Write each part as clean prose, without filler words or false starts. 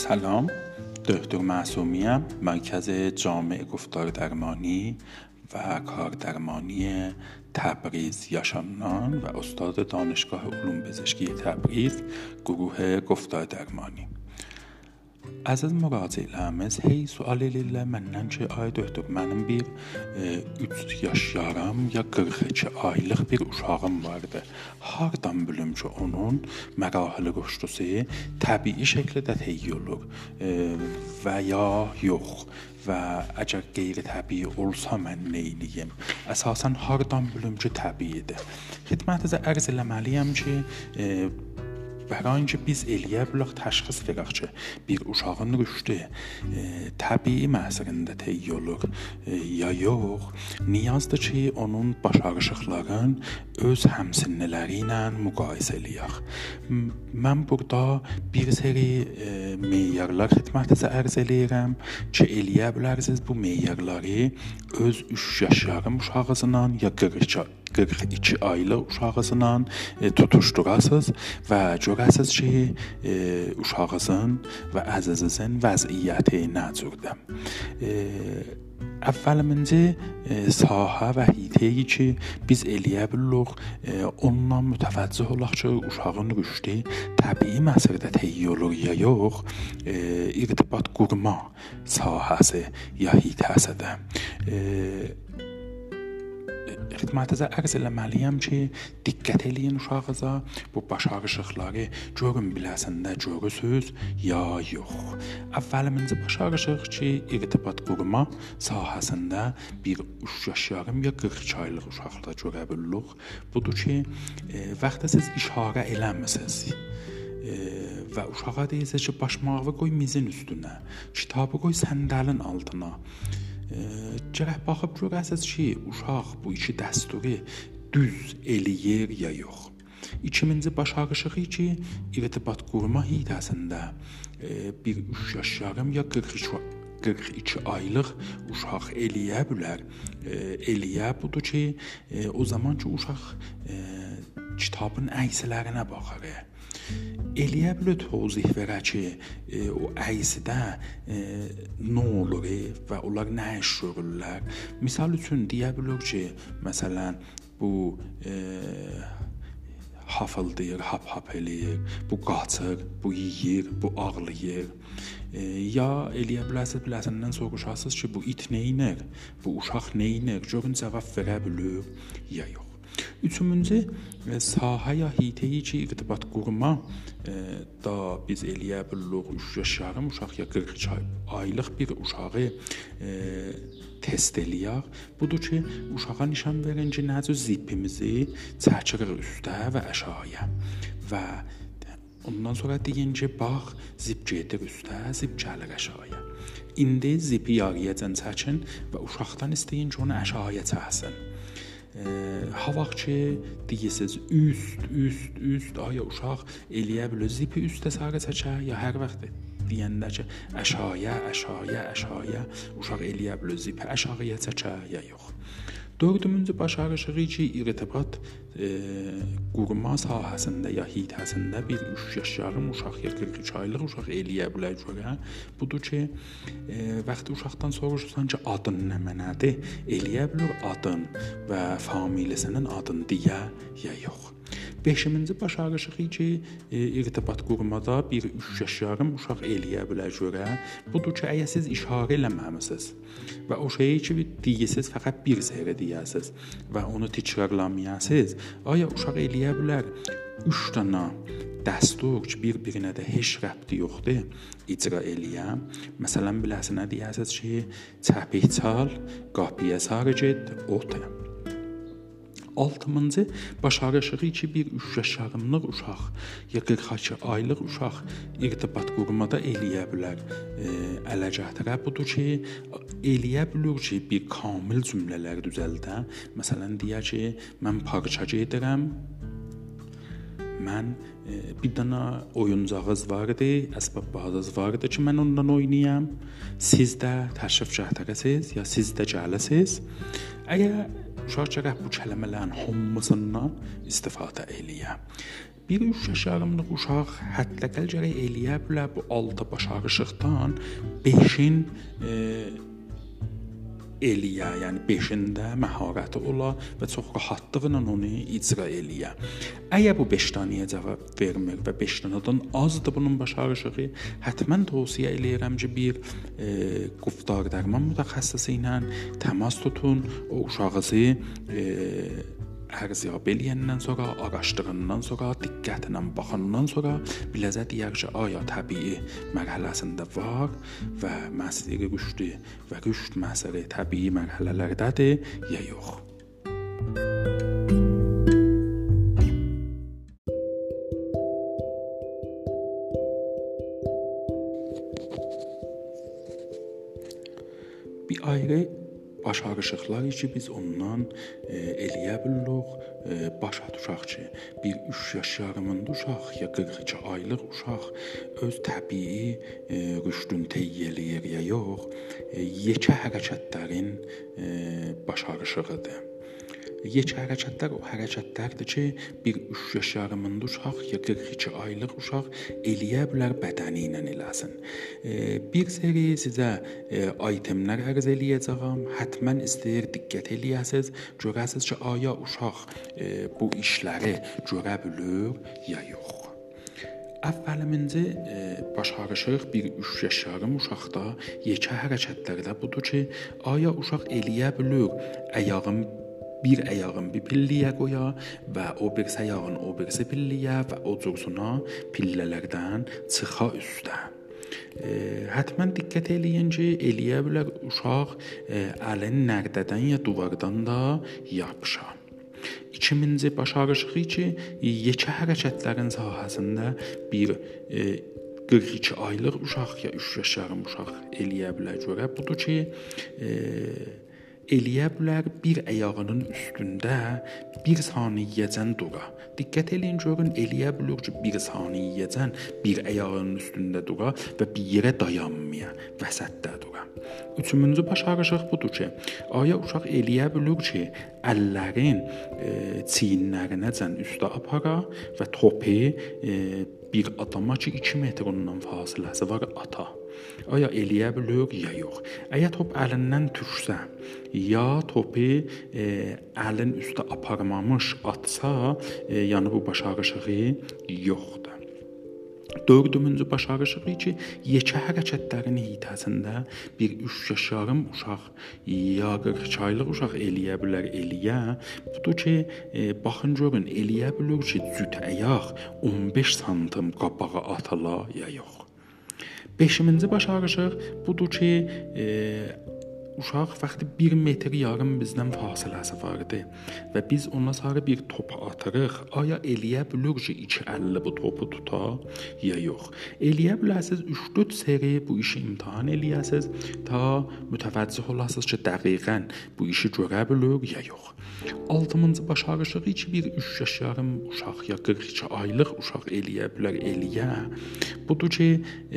سلام، دکتر معصومیم، مرکز جامع گفتار درمانی و کار درمانی تبریز یاشانان و استاد دانشگاه علوم پزشکی تبریز گروه گفتار درمانی. Aziz müraciələrimiz, sual məndən ki, ay doktor, mənim bir 3 yaşlarım ya 42 aylıq bir uşağım vardı. Hardan bilim ki, onun mərahili rüşdüsü təbii şəkildə təyi olur və ya yox və əgər qeyri-təbii olsa mən nə edeyim? Əsasən hardan bilim ki, təbiidir? Xidmətinizə ərz eləməliyəm ki, برای اینکه biz eləyə bilək təşxis verək ki, bir uşağın rüşdü təbii məsirində təyi olur ya yox, niyazdır ki, onun başarışıqların öz həmsinniləri ilə müqayisə eləyək. Mən burada bir seri meyarlar xidmətinizə ərz eləyirəm ki, eləyə bilərsiniz bu meyarları öz 3 yaşlarım uşağısından ya 42 aylıq uşağısından tutuşdurasınız və görəsiniz ki, uşağınızın və əzizinizin vəziyyəti nə cürdür. Əvvəlincə sahə və hitəyi ki, biz eləyə bilirik, ondan mütəvəccüh olaq ki, uşağın rüşdü təbii məsirdə təyi olur ya yox, irtibat qurma sahəsi ya hitəsidir. Xidmətinizə ərz eləməliyəm ki, diqqət eləyin uşağınıza, bu başarışıqları görün biləsində görürsünüz ya yox. Əvvəlincə başarışıq ki, irtibat qurma sahəsində bir 3 yaşlarım ya 42 aylıq uşaqda görə bilirik. Budur ki, vaxtda siz işarə eləmisiniz və uşağa deyirsiniz ki, başmağı qoy mizin üstünə, kitabı qoy səndəlin altına. Gərək baxıb görəsiniz ki, uşaq bu iki dəsturu düz eləyir ya yox. İkinci başarışığı ki, irtibat qurma hitəsində bir 3 yaşlarım ya 42 aylıq uşaq eləyə bilər. Eləyə budur ki, o zaman ki, uşaq kitabın əkslərinə baxar. Eləyə bilir tozih verə ki, o əksidə nə olur və onlar nə iş görürlər. Misal üçün deyə bilir ki, məsələn, bu hafıldayır, hap eləyir, bu qaçır, bu yeyir, bu ağlayır. Ya eləyə biləsindən soruşasınız ki, bu it neynir, bu uşaq neynir, görün cavab verə bilir ya yox. Üçüncü sahə ya hitəyi ki, irtibat qurma da biz eləyə bilirik 3 yaşlarım uşaq ya 42 aylıq bir uşağı test eləyək. Budur ki, uşağa nişan verin ki, necə zipimizi çəkirik üstə və aşağıya və ondan sonra deyin ki, bax, zip gedir üstə, zip gəlir aşağıya. İndi zipi yarıyacan çəkin və uşaqdan istəyin ki, onu aşağıya çəksin. Ha vaxt ki, deyirsiniz üst, aya uşaq eləyə bilir, zipi üstə sarı çəkə, ya hər vaxt deyəndə ki, aşağıya, uşaq eləyə bilir, zipi aşağıya çəkə, ya yox. Dördüncü başarışığı ki, irtibat qurma sahəsində ya hitəsində bir 3 yaşlarım uşaq ya 42 aylıq uşaq eləyə bilər görə. Budur ki, vaxtı uşaqdan soruşursan ki, adın nə mənadır? Eləyə bilir adın və familisinin adını deyə ya yox. 5-ci başarışığı ki, irtibat qurmada bir 3 yaşlarım uşaq eləyə bilər görə. Budur ki, əgər siz işarə eləməmisiniz və o şeyi ki, deyirsiniz, fəqət bir səhərə deyəsiniz və onu təkrarlamayasınız, aya uşaq eləyə bilər 3 dənə dəstur ki, bir-birinə də heç rəbti yoxdur, icra eləyəm. Məsələn, biləsinə deyəsiniz ki, çəpih çal, qapıya sarı get, otur. 6-cı başarışığı ki, bir 3 yaşlarımlıq uşaq ya 42 aylıq uşaq irtibat qurmada eləyə bilər ələcəhtərə. Budur ki, eləyə bilir ki, bir kamil cümlələr düzəldə. Məsələn, deyə ki, mən parça gedirəm, mən bir dənə oyuncağız vardı, əsbab bazız vardı ki, mən ondan oynayam. Siz də təşrif gətirəsiniz ya siz də gələsiniz. Əgər uşaq gərək bu kəlmələrin hamısından istifadə eləyə. Bir 3 yaşlarımlıq uşaq hətta gərək eləyə bilər bu 6 baş ağrışıqdan 5-in eləyə, yəni 5-də məharəti ola və çox rahatlıqla onu icra eləyə. Əgər bu 5 dənəyə cavab vermir və 5 dənədən azdır bunun baş ağrışığı, həttəmən tövsiyə eləyirəm ki, bir guftار dərman mütəxəssisi ilə təmas tutun, o uşağınızı ərziyyab eləyəndən sonra, araşdırandan sonra, diqqətlə baxandan sonra biləcək deyək ki, aya təbii mərhələsində var və məsələ rüşdü və rüşd məsələ təbii mərhələlərdədir ya yox. Bir ayrı baş ağrışıqları ki, biz ondan eləyə bilirik, başa düşək ki, bir 3 yaş yarımında uşaq ya 42 aylıq uşaq öz təbii rüşdünü təyin eləyir ya yox, yekə hərəkətlərin baş ağrışığıdır. Yekə hərəkətlər o hərəkətlərdir ki, bir 3 yaş yarımında uşaq ya 42 aylıq uşaq eləyə bilər bədəni ilə eləsin. Bir seri sizə itemlər ərz eləyəcəm. Həttəmən istəyir diqqət eləyəsiniz, görəsiniz ki, aya uşaq bu işləri görə bilir ya yox. Əvvəlincə baş ağrışıq bir 3 yaş yarım uşaqda yekə hərəkətlərdə budur ki, aya uşaq eləyə bilir bir ayağın bir pilləyə qoya və o birisi ayağın o birisi pilləyə və o cursuna pillələrdən çıxa üstə. Həttəmən diqqət eləyin ki, eləyə bilər uşaq əlin nərdədən ya divardan da yapışa. İkinci baş ağrışığı ki, yekə hərəkətlərin sahəsində bir 42 aylıq uşaq ya 3 yaş yarım uşaq eləyə bilər görə budur ki, eləyə bilər bir ayağının üstündə 1 saniyəcən dura. Diqqət eləyin görün, eləyə bilir ki, 1 saniyəcən bir ayağının üstündə dura və bir yerə dayanmaya, vəsətdə dura. Üçüncü baş ağrışıq budur ki, aya uşaq eləyə bilir ki, əllərin çiyinlərinəcən üstə apara və topu bir adama ki, 2 metr ondan fasiləsi var ata. Aya eləyə bilir ya yox. Əgər top əlindən düşsə ya topu əlin üstə aparmamış atsa, yəni bu baş ağrışığı yoxdur. Dördüncü baş ağrışığı ki, yekə hərəkətlərin hissəsində bir 3 yaş yarım uşaq ya 42 aylıq uşaq eləyə bilər eləyə. Budur ki, baxın görün, eləyə bilir ki, cüt ayaq 15 santim qabağa atıla ya yox. 5-ci baş ağrışıq budur ki, uşaq vaxtı 1 metr yarım bizdən fasiləsi vardı və biz ona sarı bir top atırıq. Aya eləyə bilir ki, 2 əlli bu topu tuta ya yox. Eləyə bilərsiniz 3-4 seri bu işi imtahan eləyəsiniz ta mütəvəccüh olasınız ki, dəqiqən bu işi görə bilir ya yox. 6-cı baş ağrışığı ki, bir 3 yaş yarım uşaq ya 42 aylıq uşaq eləyə bilər eləyə. Budur ki,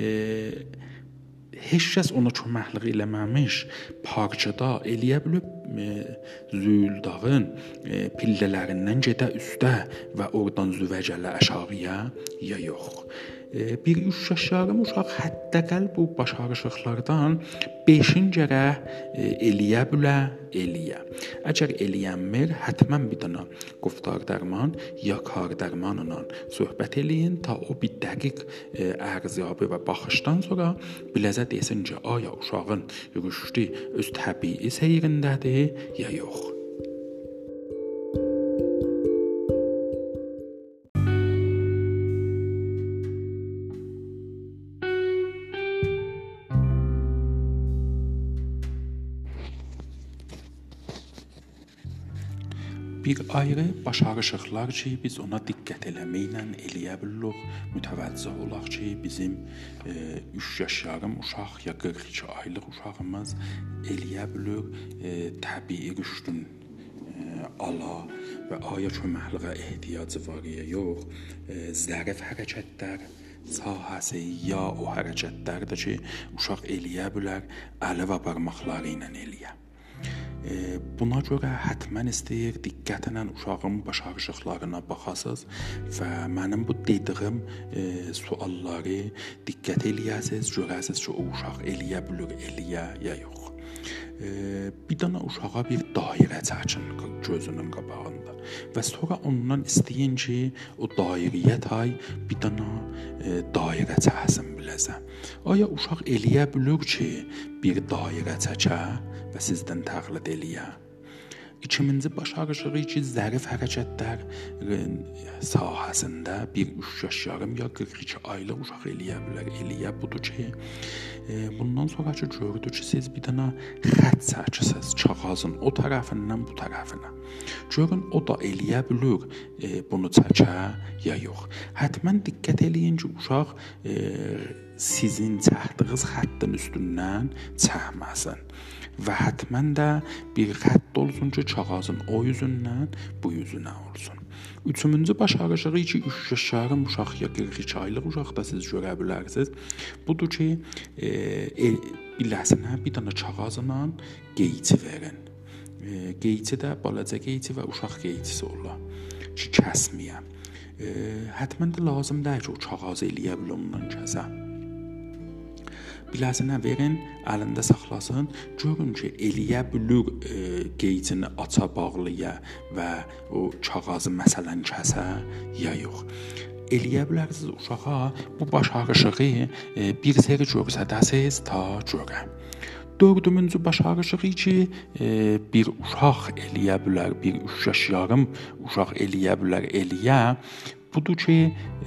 heç kəs ona köməklik eləməmiş parçada eləyə bilib Züldağın pillələrindən gedə üstə və oradan züvəcələ aşağıya ya yox. Bir 3 yaş yarım uşaq hətta bu baş ağrışıqlardan 5-in gərək eləyə bilə eləyə. Əgər eləyənmir, həttəmən bir dənə guftار dərman ya kar dərmanla söhbət eləyin ta o bir dəqiq ərziyyabı və baxışdan sonra biləcək desin ki, aya uşağın rüşdü öz təbii seyrindədir ya yox. Bir ayrı baş ağrışıqlar ki, biz ona diqqət eləməklə eləyə bilirik, mütəvəccüh olaq ki, bizim 3 yaş yarım uşaq ya 42 aylıq uşağımız eləyə bilir təbii rüşdün ala və aya köməkliyə ehtiyacı var ya yox, zərif hərəkətlər sahəsi ya o hərəkətlərdir ki, uşaq eləyə bilər əli və barmaqları ilə eləyə. Buna görə həttəmən istəyir diqqətlə uşağın başarışlarına baxasınız və mənim bu dediyim sualları diqqət eləyəsiniz, görəsiniz ki, o uşaq eləyə bilir, eləyə ya yox. Bir dənə uşağa bir dairə çəkin gözünün qabağında və sonra ondan istəyin ki, o dairəyə tay bir dənə dairə çəksin biləsən. Aya uşaq eləyə bilir ki, bir dairə çəkə və sizdən təqlid eləyə? İkinci başarışlığı ki, zərif hərəkətlər sahəsində bir 3 yaş yarım ya 42 aylıq uşaq eləyə budur ki, bundan sonraki gördü ki, siz bir dənə xətt çəkəsiniz kağızın o tərəfindən bu tərəfinə. Görün, o da eləyə bilir bunu çəkə ya yox. Həttəmən diqqət eləyin ki, uşaq sizin çəkdiyiniz xəttin üstündən çəkməsin. Və həttəmən də bir xətt olsun ki, kağızın o yüzündən bu yüzünə olsun. Üçüncü başarışlığı ki, 3 yaş yarım uşaq ya 42 aylıq uşaqda siz görə bilərsiniz. Budur ki, biləsinə bir dənə kağızla qeyçi verin. Qeyçi də balaca qeyçi və uşaq qeyçisi ola ki, kəsməyə. Həttəmən də lazım deyil ki, o kağızı eləyə bilir ondan kəsə. Biləsinə verin, əlində saxlasın, görün ki, eləyə bilir qeycini aça bağlaya və o kağızı məsələn kəsə ya yox. Eləyə bilərsiniz uşağa bu başarışlığı bir seri görsədəsiz ta görə. Dördüncü başarışlığı ki, bir uşaq eləyə bilər, bir 3 yaş yarım uşaq eləyə bilər, budur ki,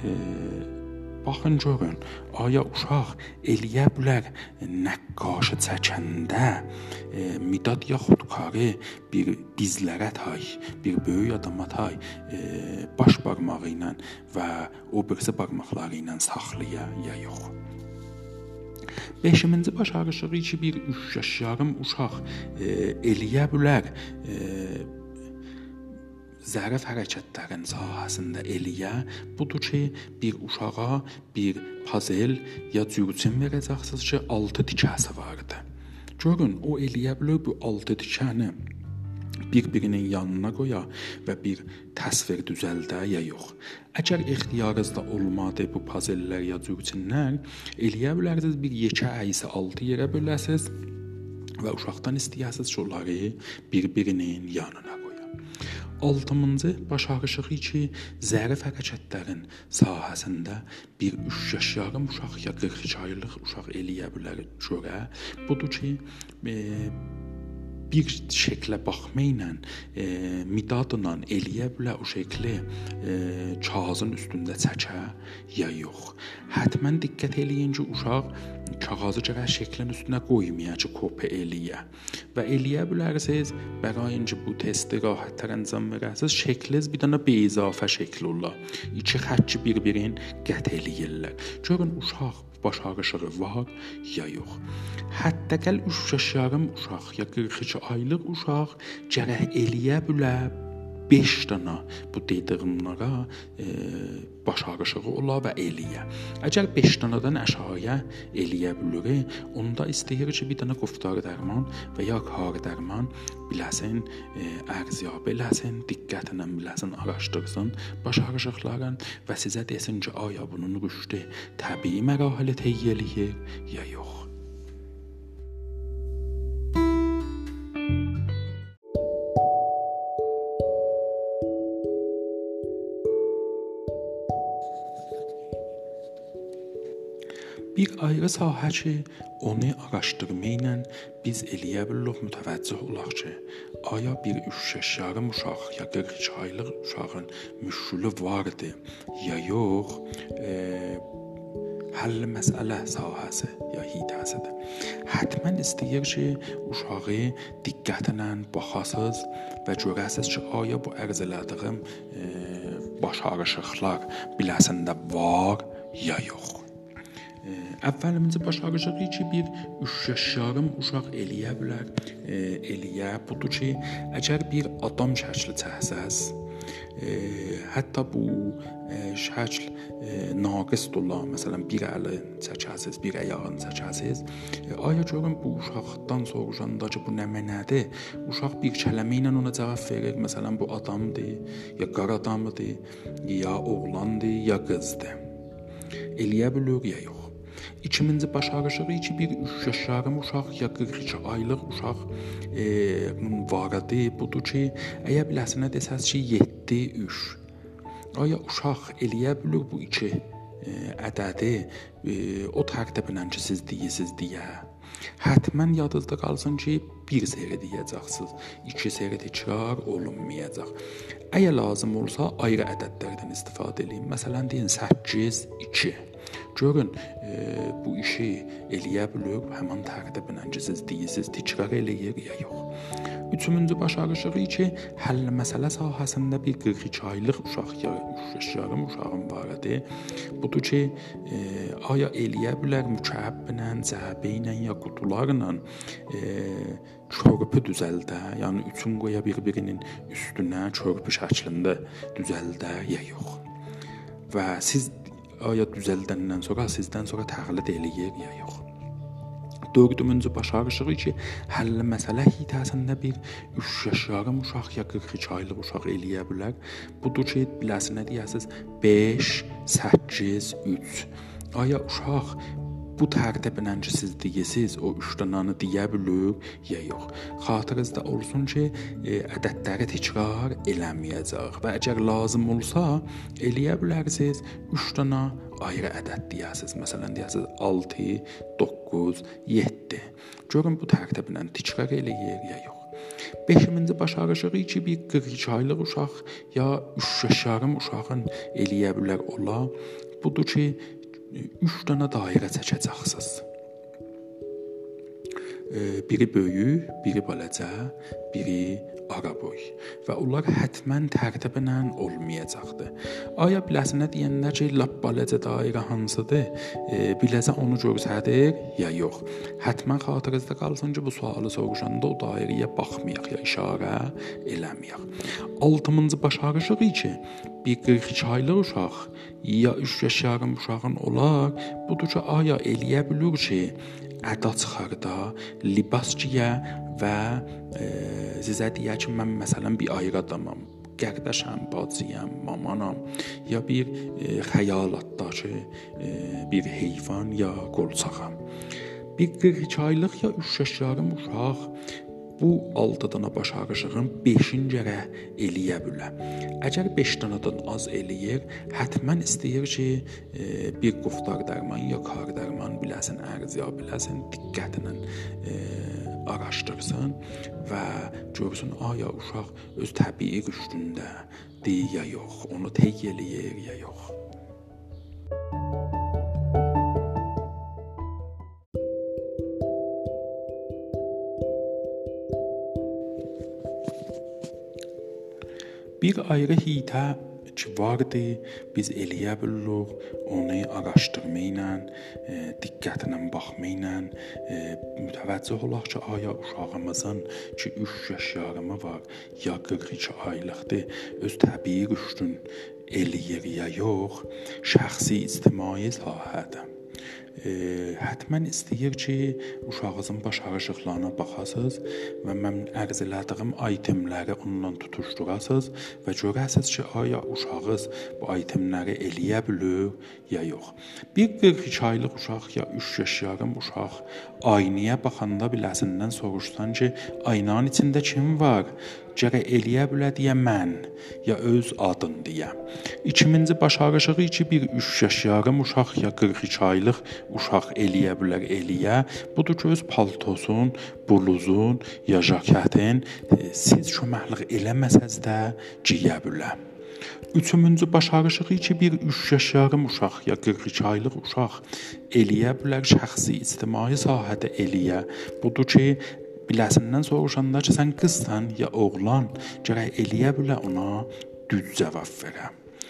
baxın görün, aya uşaq eləyə bilər nəqqaşı çəkəndə midad yaxud karı bir dizlərə tay, bir böyük adama tay baş barmağı ilə və o birisi barmaqları ilə saxlaya ya yox. Beşinci başarışlığı ki, bir 3 yaş yarım uşaq eləyə bilər zərif hərəkətlərin sahəsində eləyə, budur ki, bir uşağa bir puzzle ya cürcün verəcəksiniz ki, 6 tikəsi vardı. Görün, o eləyə bilər bu 6 tikəni bir-birinin yanına qoya və bir təsvir düzəldə ya yox. Əgər ixtiyarınızda olmadı bu puzzlelər ya cürcünlər, eləyə bilərsiniz bir yekə əyisi 6 yerə böləsiniz və uşaqdan istəyəsiniz ki, onları bir-birinin yanına qoya. 6-cı başarışlığı ki, zərif hərəkətlərin sahəsində bir 3 yaş yarım uşaq ya 42 aylıq uşaq eləyə bilər görə. Budur ki, bir şəklə baxmayla midadla eləyə bilər o şəkli kağızın üstündə çəkə ya yox. Həttəmən diqqət eləyin ki, uşaq kağızı gərək şəklin üstünə qoymaya ki, kopya eləyə. Və eləyə bilərsiniz, bərayin ki, bu testi rahatlar əncam verəsiniz, şəkliniz bir dənə beizafə şəkli olar. 2 xətti bir-birin qət eləyirlər. Görün, uşaq başarışlığı var ya yox. Həttəqəl 3 yaş yarım uşaq ya 42 aylıq uşaq gərək eləyə bilər 5 dənə bu dediyimlərə başarışlığı ola və eləyə. Əgər 5 dənədən aşağıya eləyə bilir, onda istəyir ki, bir dənə quftar dərman və ya kar dərman biləsin, ərziyabı eləsin, diqqətlə biləsin, araşdırsın başarışlıqların və sizə desin ki, aya bunun rüşdü təbii mərahili təyi eləyir ya yox. Bir ayrı sahə ki, onu araşdırmayla biz eləyə bilirik, mütəvəccüh olaq ki, aya bir 3 yaş yarım uşaq ya 42 aylıq uşağın müşkülü vardı ya yox, həll məsələ sahəsi ya hidəsidir. Həttəmən istəyir ki, uşağı diqqətlə baxasınız və görəsiniz ki, aya bu ərz elədiyim başarışlıqlar biləsində var ya yox. Əvvəlimizə başarışlığı ki, bir 3 yaş yarım uşaq eləyə bilər, budur ki, əgər bir adam şəkli çəksəz Hətta bu şəkl naqisdir ola, məsələn bir əli çəkəsiz, bir ayağını çəkəsiz. Aya görün bu uşaqdan soruşanda ki, bu nə mənadır? Uşaq bir kəlmə ilə ona cavab verir. Məsələn bu adamdır, ya qar adamıdır, ya oğlandır, ya qızdır. Eləyə bilir ya yox. İkinci başarışığı ki, bir 3 yaşlarım uşaq ya 42 aylıq uşaq varadı. Budur ki, əgər biləsinə desəz ki, 7-3. Aya uşaq eləyə bilir bu 2 ədədi o tərtiblə ki, siz deyirsiniz deyə. Həttəmən yadınızda qalsın ki, 1 seri deyəcəksiniz, 2 seri təkrar olunmayacaq. Əgər lazım olsa ayrı ədədlərdən istifadə edin. Məsələn deyin 8, 2. Görün bu işi eləyə bilir, həmin tərtiblə ki, siz deyirsiniz, təkrar eləyir ya yox. Üçüncü başarışığı ki, həll məsələ sahəsində bir 42 aylıq uşaq ya 3 yaşlarım uşağım var idi. Budur ki, aya eləyə bilər mükəbblə, cəbə ilə ya qutularla körpü düzəldə, yəni üçün qoya bir-birinin üstünə körpü şəklində düzəldə ya yox. Və siz aya düzəldəndən sonra sizdən sonra təqlid eləyir ya yox. Dördüncü başarışığı ki, həll məsələ hissəsində bir 3 yaşlarım uşaq ya 42 aylıq uşaq eləyə bilər. Budur ki, biləsinə deyəsiz 5, 8, 3. Aya uşaq bu tərtiblə ki, siz deyirsiniz, o 3 dənəni deyə bilir ya yox. Xatırınızda olsun ki, ədədləri təkrar eləməyəcək və əgər lazım olsa, eləyə bilərsiniz 3 dənə ayrı ədəd deyəsiniz. Məsələn deyəsiniz 6, 9, 7. Görün bu tərtiblə təkrar eləyir ya yox. 5-ci başarışığı ki, bir 42 aylıq uşaq ya 3 yaşlarım uşağın eləyə bilər ola. Budur ki, 3 dənə dairə çəkəcəksiniz. Biri böyük, biri balaca, biri ara boy və onlar həttəmən tərtiblə olmayacaqdır. Aya biləsinə deyənlər ki, lap balaca dairə hansıdır? Biləsə onu görsədir ya yox. Həttəmən xatırınızda qalsın ki, bu sualı soruşanda o dairəyə baxmayaq ya işarə eləməyək. 6-cı başarışığı ki, bir 42 aylıq uşaq ya 3 yaşlarım uşağın olar. Budur ki, aya eləyə bilir ki, əda çıxarda, libas giyə və sizə deyə ki, mən məsələn bir ayrı adamam, qardaşam, bacıyam, mamanam ya bir xəyalatda ki, bir heyvan ya qolçağam. Bir 42 aylıq ya 3 yaşlarım uşaq bu 6 dənə başarışığın 5-ci gərə eləyə bilər. Əgər 5 dənədən az eləyir, həttəmən istəyir ki, bir quftar dərman ya kar dərman biləsin, ərziya biləsin, diqqətlə araşdırsın və görsün aya uşaq öz təbii rüşdündə deyir ya yox, onu tey eləyir ya yox. Bir ayrı hiytə ki vardı, biz eləyə bilirik, onu araşdırma ilə, diqqətlə baxma ilə mütəvəccüh olaq ki, aya uşağımızın ki 3 yaşlarımı var, ya 42 aylıqdır, öz təbii rüşdün eləyir ya yox, şəxsi ictimai sahədə. Həttəmən istəyir ki, uşağınızın başarışıqlarına baxasınız və mən ərz elədiyim itemləri onunla tutuşdurasınız və görəsiniz ki, aya uşağınız bu itemləri eləyə bilir ya yox. Bir 42 aylıq uşaq ya 3 yaşlarım uşaq aynaya baxanda biləsindən soruşsan ki, aynanın içində kim var? Gərək eləyə bilər deyə mən ya öz adın deyə. 2-ci başarışığı ki, bir 3 yaşlarım uşaq ya 42 aylıq uşaq eləyə bilər eləyə. Budur ki, öz paltosun, bluzun ya jaketin siz köməklik eləməsəz də giyə bilər. 3-cü başarışığı ki, bir 3 yaşlarım uşaq ya 42 aylıq uşaq eləyə bilər şəxsi ictimai sahədə eləyə. Budur ki, biləsindən soruşanda ki, sən qızsan ya oğlan, gərək eləyə bilər ona düz cavab verə.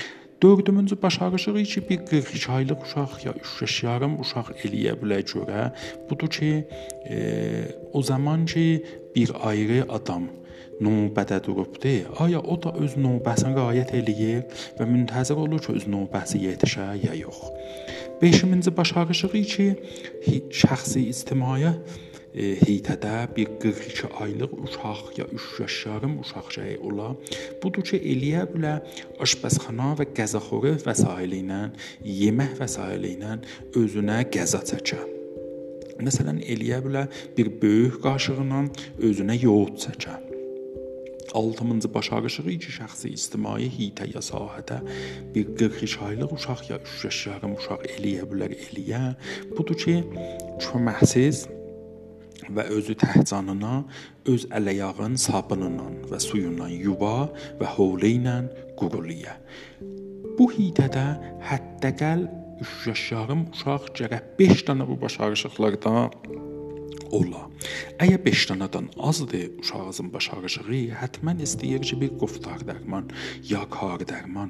Dördüncü başarışı ki bir 42 aylıq uşaq ya 3 yarım uşaq eləyə bilər görə budur ki, o zaman ki bir ayrı adam növbədə durubdu, aya o da öz növbəsini riayət eləyir və müntəzir olur ki, öz növbəsi yetişə ya yox. Beşinci başarışı ki, şəxsi ictimai heyətdə bir 42 aylıq uşaq ya 3 yarım uşaq şey ola. Budur ki, eləyə bilər aşpazxana və qəzaxoru vəsaiti ilə, yemək vəsaiti ilə özünə qəza çəkə. Məsələn, eləyə bilər bir böyük qaşıqla özünə yoğurt çəkə. 6-cı başarışı ki, şəxsi ictimai heyətə ya sahədə bir 42 aylıq uşaq ya 3 yarım uşaq eləyə bilər eləyə. Budur ki, köməksiz və özü təhcanına öz ələyağın sabunundan və suyundan yuva və havlu ilə quruluya. Bu heyətdə həddəqəl 3 yarım uşaq gərək 5 dənə bu başarışıqlardan ola. Əgər 5 dənədən azdır uşağın başarışı, həttəmən istəyir ki, bir qoftar dərman ya kar dərman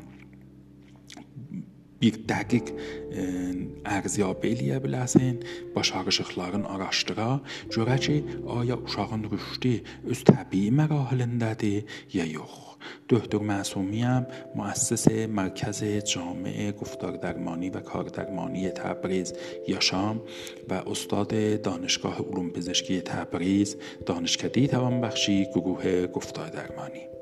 bir dəqiq ərziyyabı eləyə biləsən, başarışıqların araşdıra, görə ki, aya uşağın rüşdü öz təbii mərahilindədir ya yox. Doktor Məsumiyəm müəssisə Mərkəz Cami Quftar Dərmani və Kar Dərmani Təbriz yaşam və ustad دانشگاه علوم پزشکی تبریز دانشکده توانبخشی گروه گفتار درمانی